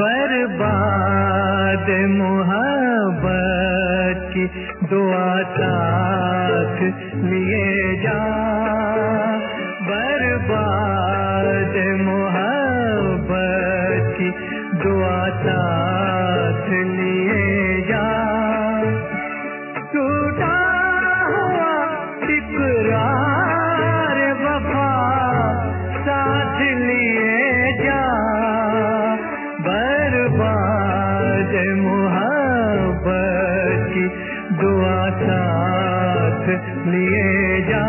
बर्बाद मोहब्बत की दुआ साथ लिए जा, बर्बाद मोहब्बत की दुआ साथ लिए जा। टूटा हुआ इकरार वफा साथ लिए जा, बर्बाद मोहब्बत की दुआ साथ लिए जा।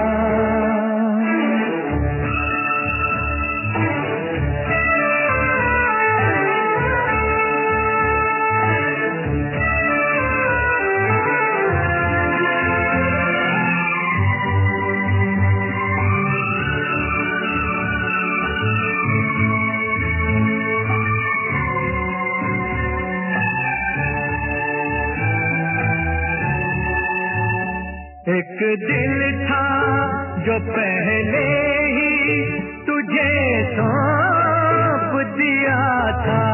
एक दिल था जो पहले ही तुझे सौंप दिया था,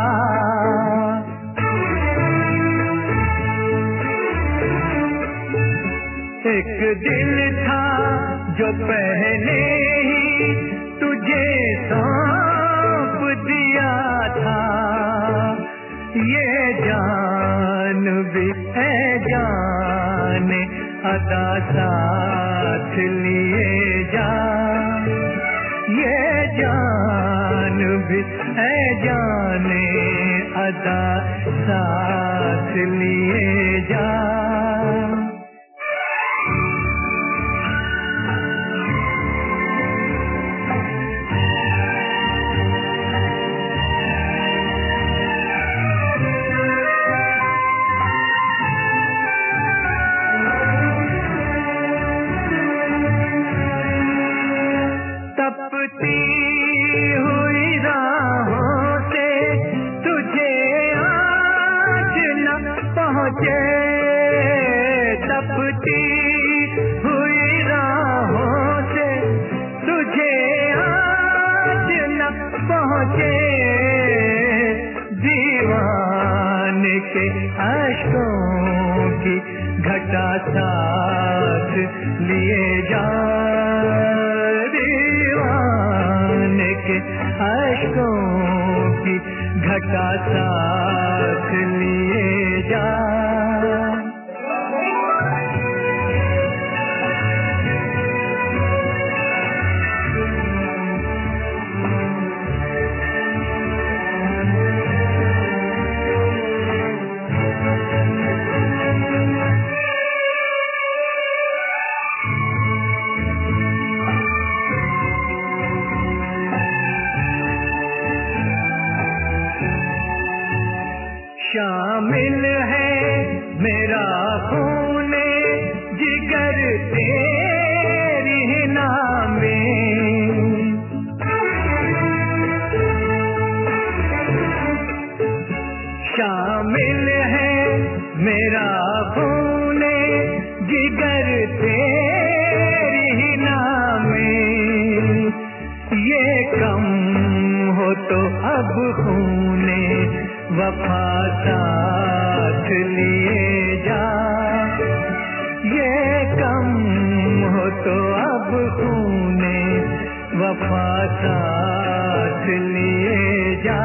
एक दिल था जो पहले ही तुझे सौंप दिया था। ये जान भी है जाने अदा साथ लिए जा, ये जान भी है जाने अदा साथ लिए जा। तपती हुई राहों से तुझे आज न पहुँचे, तपती हुई राहों से तुझे आज न पहुँचे। दीवान के अश्कों की घटा साथ लिए जा, अश्कों की घटा साथ लिए जा। शामिल है मेरा खूने जिगर तेरी नामे, शामिल है मेरा खूने जिगर तेरी नामे। ये कम हो तो अब खूने वफा साथ लिए जा, ये कम हो तो अब खूने वफा साथ लिए जा।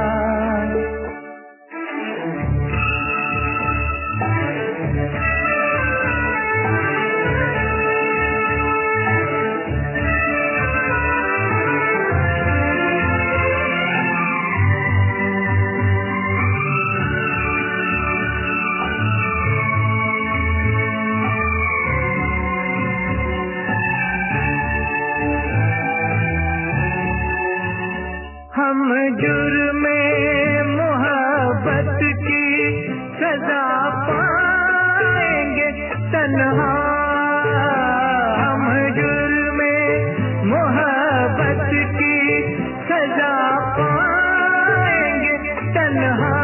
हम जुर्मे मोहब्बत की सजा पाएंगे तन्हा, हम जुर्मे मोहब्बत की सजा पाएंगे तन्हा।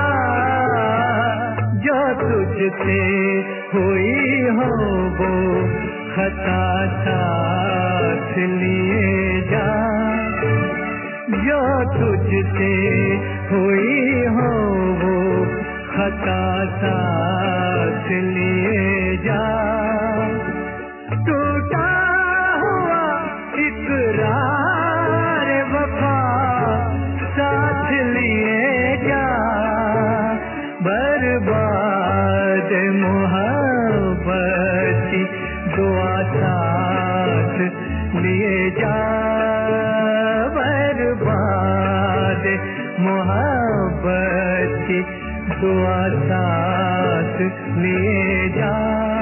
जो तुझसे हुई हो वो खता साथ लिए जा, जो तुझसे हुई हो खता साथ लिए जा। टूटा हुआ इकरार वफा साथ लिए जा। बर्बाद मोहब्बत की दुआ साथ लिए जा। बर्बाद मोहब्बत की दुआ साथ लिए जा।